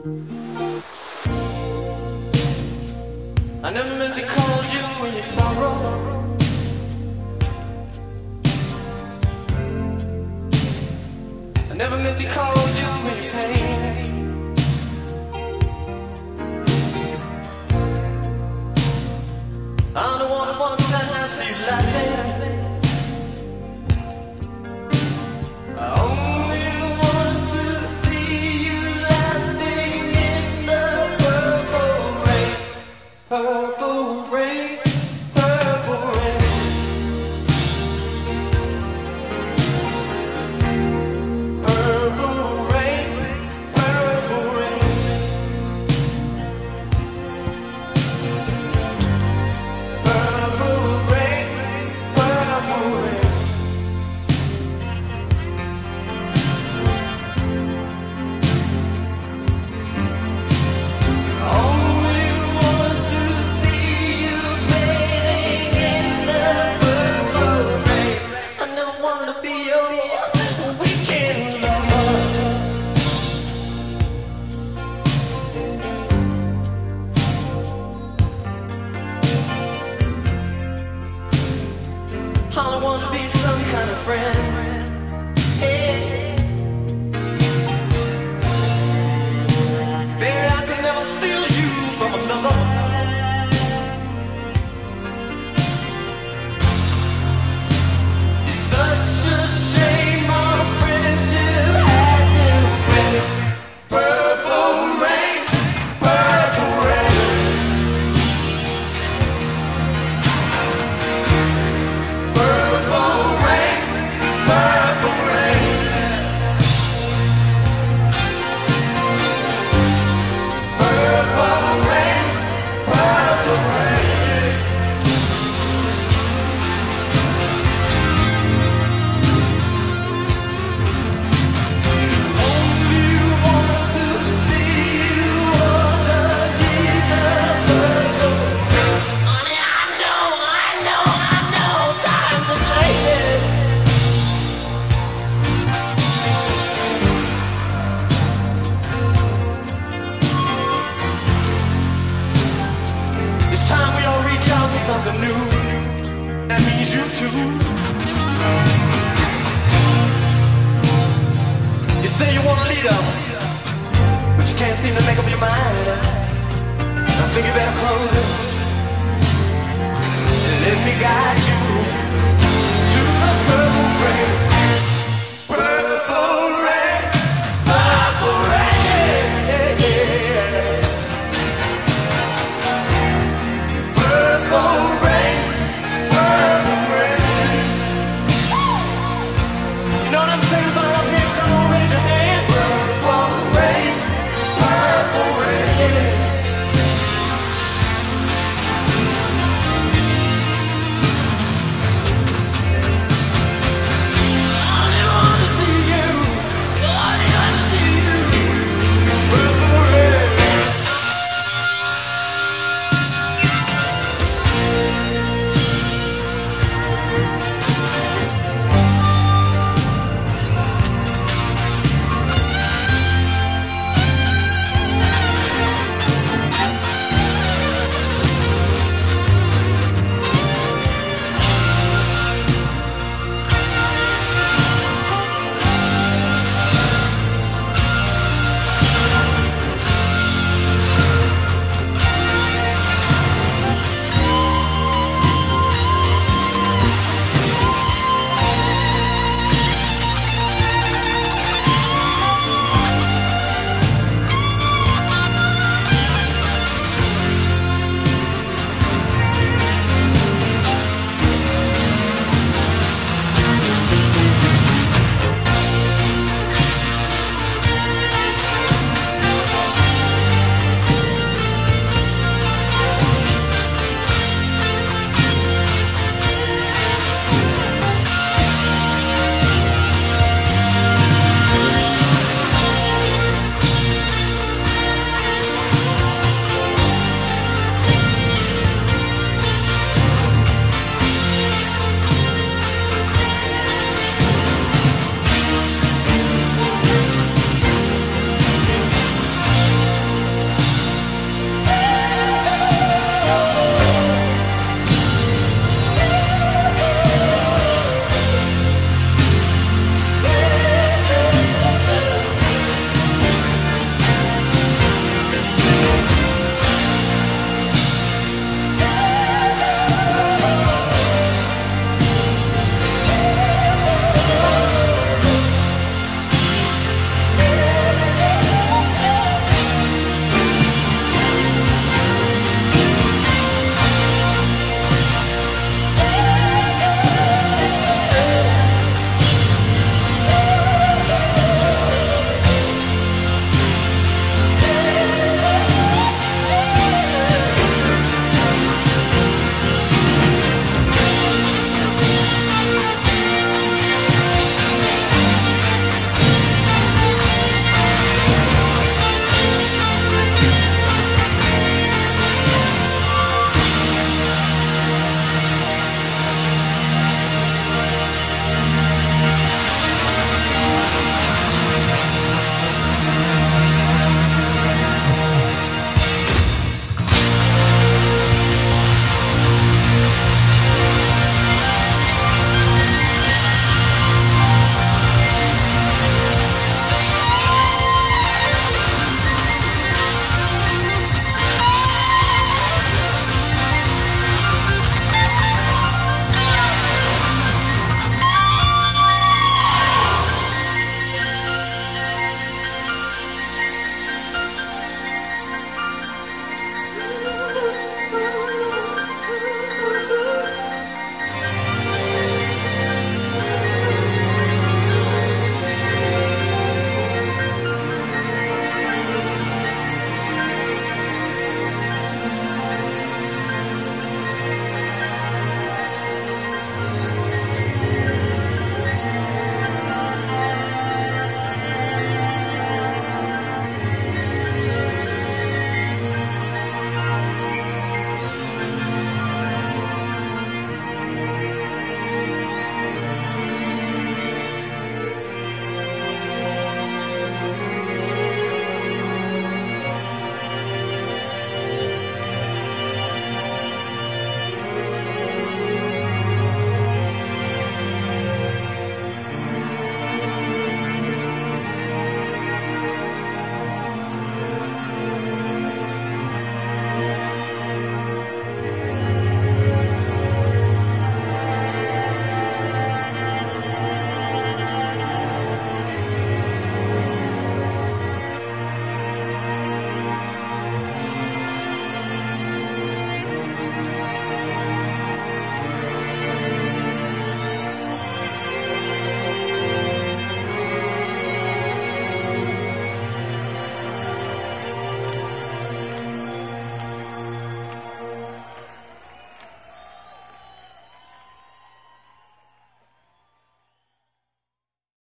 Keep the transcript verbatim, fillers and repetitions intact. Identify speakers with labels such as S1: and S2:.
S1: I never meant to cause you in your sorrow. I never meant to cause you in your pain. I'm the one who wants to have you laughing. I only want to see you laughing in the purple rain. Purple rain, purple rain. Purple rain, purple rain. Purple rain, purple rain. Only want to see you bathing in the purple rain. I never want to be your weekend lover. I don't want to be some kind of friend. Hey. Baby, I could never steal you from another. It's such a shame our friendship had to end. Purple rain, purple rain. Purple rain, purple rain. Purple rain, purple rain. Only want to see you underneath the purple rain. Honey, I know, I know, I know, times are changing. It's time we all reach out for something new. That means you too. You say you want a leader, but you can't seem to make up your mind. I think you better close it. Let me guide you to the purple rain.